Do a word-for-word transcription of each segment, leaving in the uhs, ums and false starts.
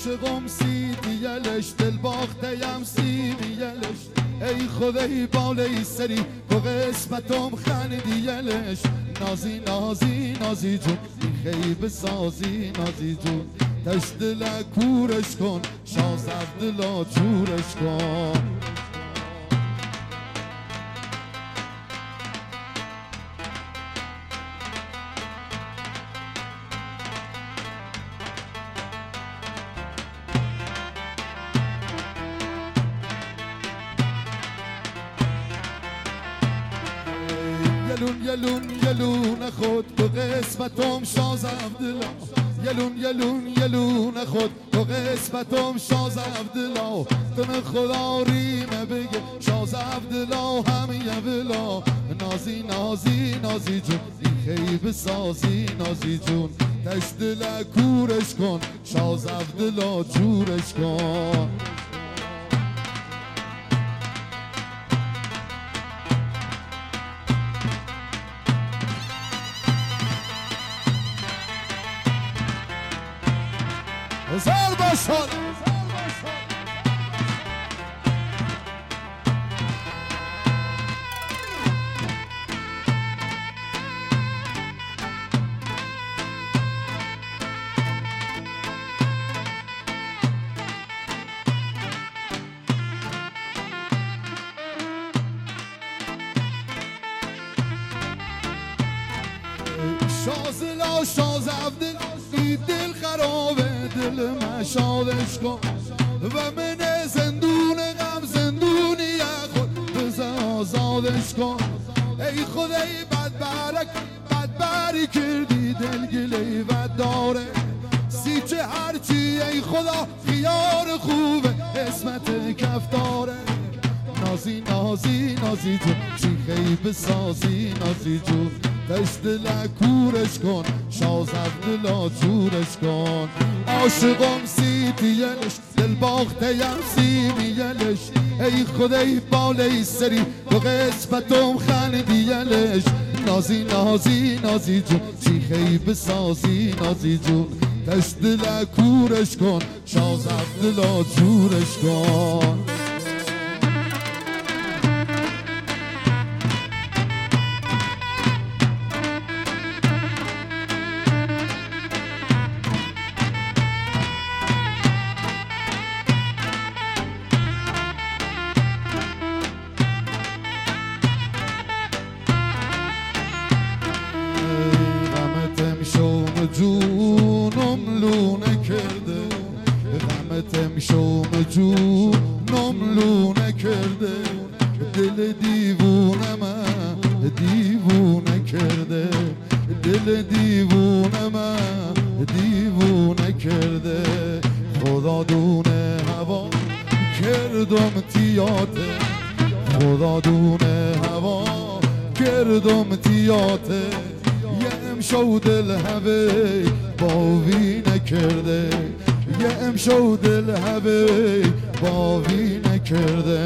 عاشقم سی دیلش دل باختیم سی دیلش ای خدای بالای سری تو قسمتم خندیلش نازی نازی نازی جون خیب سازی نازی جون تشت دل کورش کن شازد دلا چورش کن یلون یلون یلون خود تو قسمتم شاز عبدالله یلون یلون یلون خود تو قسمتم شاز عبدالله تن خدا ریمه بگه شاز عبدالله همه بلا نازی نازی نازی جون خیب سازی نازی جون تشت دل کورش کن شاز عبدالله جورش کن هزار باشد شازلا شاز عبدالله ای دل خرابه دل مشادش کن و من زندون غم زندونی خود بزن آزادش کن ای خدای بدبرک بدبری کردی دلگلی و داره سی چه هرچی ای خدا خیار خوبه اسمت کف داره نازی نازی نازی جون چی خیب سازی نازی جون تشت دل کورش کن شاز عبدالله جورش کن عاشقم سی دیلش دل باختیم سی میلش ای خدای بالای سری تو قسمتم خندیلش نازی نازی نازی جون چی خیب سازی نازی جون تشت دل کورش کن شاز عبدالله جورش کن جونم لونه کرده غمتم شوم جونم لونه کرده دل دیوونه من دیوونه کرده دل دیوونه من دیوونه کرده خدا دونه هوا کردم تیاته خدا دونه هوا کردم تیاته شو دل هوی باوی نکرده یه امشو دل هوی باوی نکرده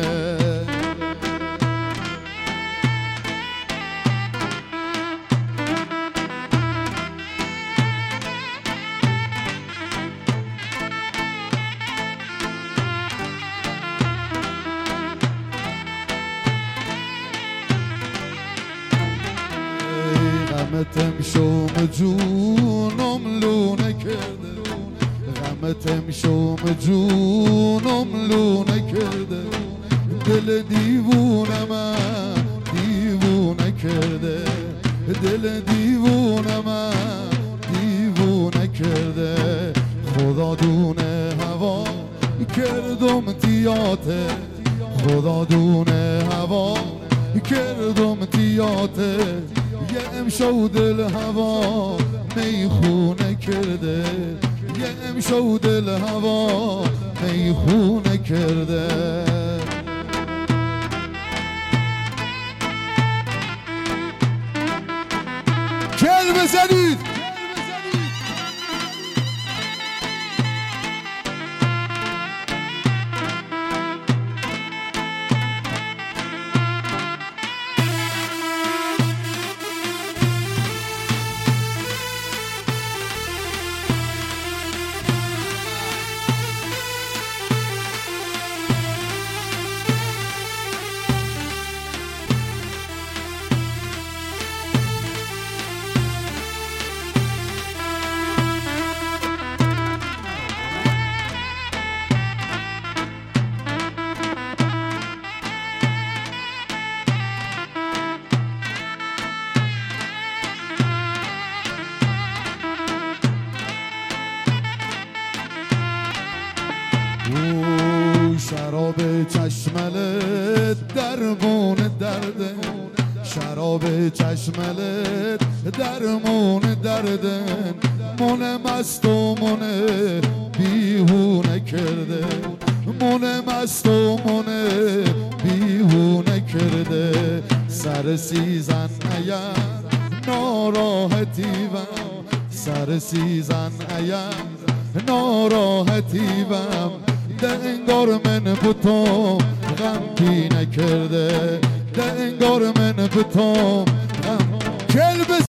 غمتم شوم جونم لونه کرده غمتم شوم جونم لونه کرده دل دیوونه من دیوونه کرده دل دیوونه من دیوونه کرده خدا دونه هوا کردم تیاته خدا دونه هوا کردم تیاته یه امشو دل هوا میخونه کرده یه امشو دل هوا میخونه کرده کل بزنید او شراب چشملت درمون درده، شراب چشملت درمون دردن، من مست و من بیهونه کرده، من مست و من بیهونه کرده. سر سیزن ایم ناراحتی وم، سر سیزن ایم ناراحتی وم، ده انگار من بتو غمپی نکرده، ده انگار من بتو